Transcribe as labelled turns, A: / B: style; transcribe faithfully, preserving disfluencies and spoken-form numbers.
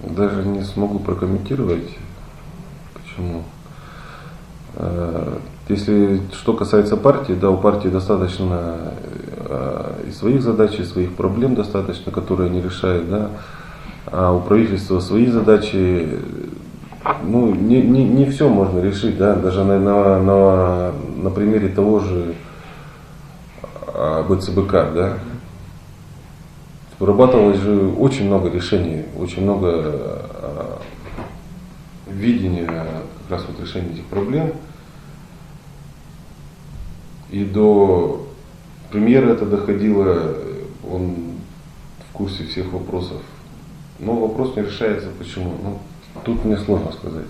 A: Даже не смогу прокомментировать, почему. Если что касается партии, да, у партии достаточно и своих задач, и своих проблем достаточно, которые они решают, да, а у правительства свои задачи. Ну, не, не, не все можно решить, да, даже на, на, на, на примере того же бэ цэ бэ ка, да. Вырабатывалось же очень много решений, очень много видения как раз вот решения этих проблем. И до премьера это доходило, он в курсе всех вопросов. Но вопрос не решается, почему. Ну, тут мне сложно сказать.